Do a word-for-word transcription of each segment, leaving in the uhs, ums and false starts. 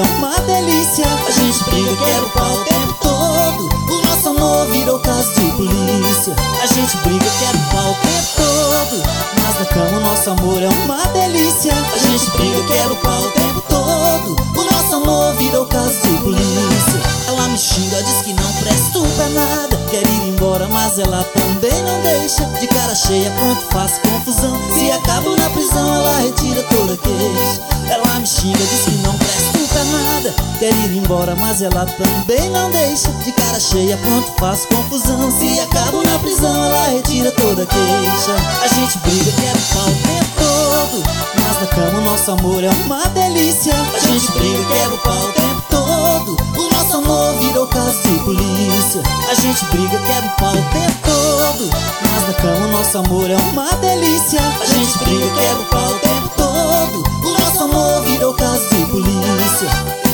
é uma delícia. A gente briga, quebra o pau o tempo todo. O nosso amor virou caso de polícia. A gente briga, quebra o pau o tempo todo. Mas na cama o nosso amor é uma delícia. A gente briga, quebra o pau o tempo todo. O nosso amor virou caso de polícia. Ela me xinga, diz que não presto pra nada. Quer ir embora, mas ela também não deixa. De cara cheia, pronto, faço confusão. Se acabo na prisão, ela retira toda queixa. Ela me xinga, diz que não presto pra nada. Quer ir embora, mas ela também não deixa. De cara cheia, pronto, faço confusão. Se acabo na prisão, ela retira toda queixa. A gente briga, quebra o pau o tempo todo. Mas na cama o nosso amor é uma delícia. A gente briga, quebra o pau o tempo todo. O nosso amor virou caso de polícia. A gente briga, quebra o pau o tempo todo. Mas na cama o nosso amor é uma delícia. A gente briga, quebra o pau o tempo todo. O nosso amor virou caso de polícia.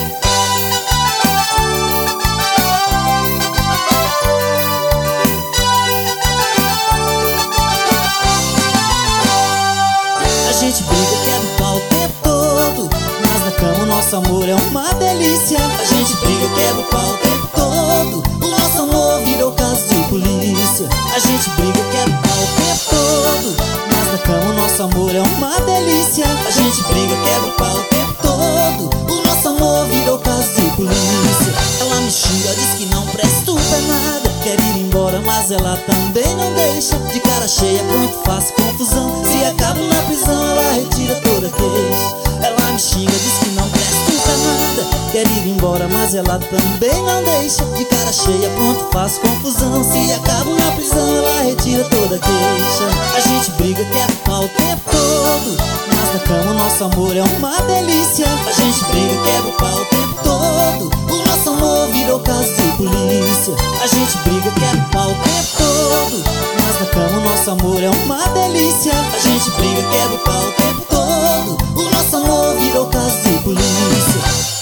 A gente briga, quebra o pau o tempo todo. Mas na cama o nosso amor é uma delícia. A gente briga, quebra o pau o tempo todo. O nosso amor virou caso de polícia. A gente briga, quebra o pau o tempo todo. Mas na cama o nosso amor é uma delícia. A gente briga, quebra o pau o tempo todo. O nosso amor virou caso de polícia. Ela me xinga, diz que não presto pra nada. Quer ir embora, mas ela também não deixa. De cara cheia, pronto, faço confusão. Se acabo na prisão, ela retira toda queixa. Ela me xinga, diz que não presto pra nada. Quer ir embora, mas ela também não deixa. De cara cheia, pronto, faço confusão. Se acabo na prisão, ela retira toda queixa. A gente briga, quebra o pau o tempo todo. Mas na cama o nosso amor é uma delícia. A gente briga, quebra o pau o tempo todo. O nosso amor virou caso de polícia. A gente briga, quebra o pau o tempo todo. Mas na cama o nosso amor é uma delícia. A gente briga, quebra o pau o tempo todo. O nosso amor virou caso de polícia.